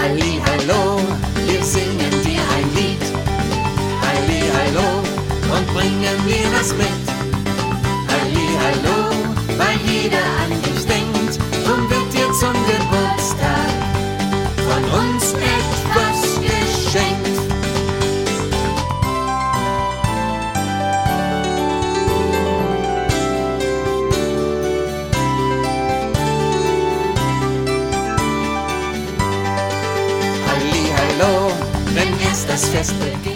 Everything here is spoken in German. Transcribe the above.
Hallihallo, wir singen dir ein Lied. Hallihallo, und bringen dir was mit. Hallihallo, weil jeder an dich denkt, drum wird dir zum Geburtstag von uns etwas geschenkt. Hallihallo, wenn erst das Fest beginnt.